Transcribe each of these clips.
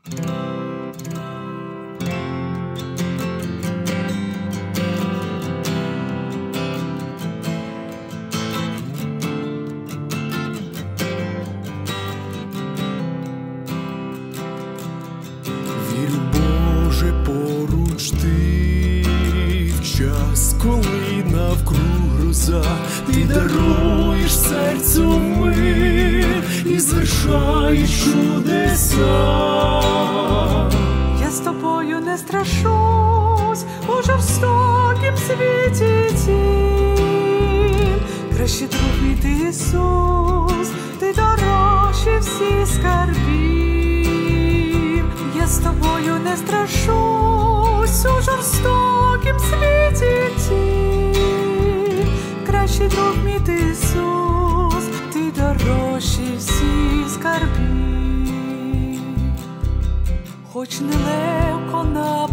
Вірю, Боже, поруч ти, в час, коли навкруг гроза, ти даруєш серцю мир і звершаєш чудеса. Я з тобою не страшусь у жорстокім світі тім. Кращий друг мій ти, Ісус, ти дорожчий всіх скарбів. Я з тобою не страшусь у жорстокім світі тім. Кращий друг мій ти, Ісус, ти дорожчий всіх скарбів. Хоч нелегко на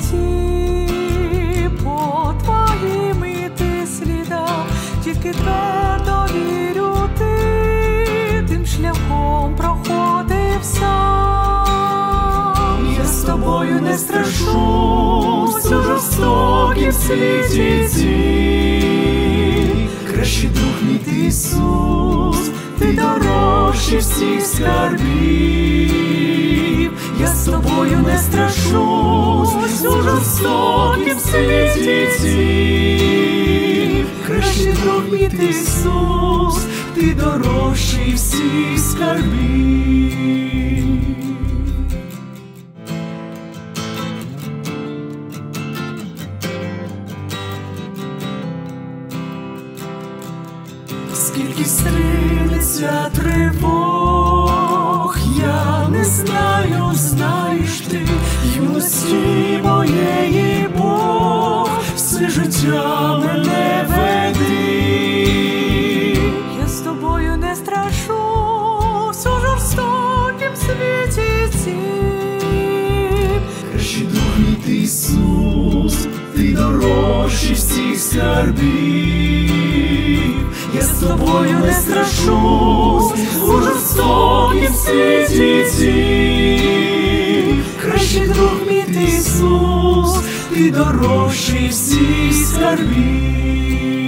путі по твоїм іти слідам, тільки твердо вірю, ти тим шляхом проходив сам. Я з тобою не страшусь у жорстокім світі цім. Кращий друг мій ти, Ісус, ти дорожчий всіх скарбів. Я з тобою не страшусь у жорстокім світі цім. Кращий друг мій ти, Ісус, ти дорожчий всіх скарбів. Скільки стрінеться тривог, я не знаю, знаєш ти, юності моєї Бог, все життя мене веди. Я з тобою не страшусь у жорстокім світі цім. Кращий друг мій ти, Ісус, ти дорожчий всіх скарбів. Я з тобою не страшусь у жорстокім світі цім. Кращий друг мій ти, Ісус, ти дорожчий всіх скарбів.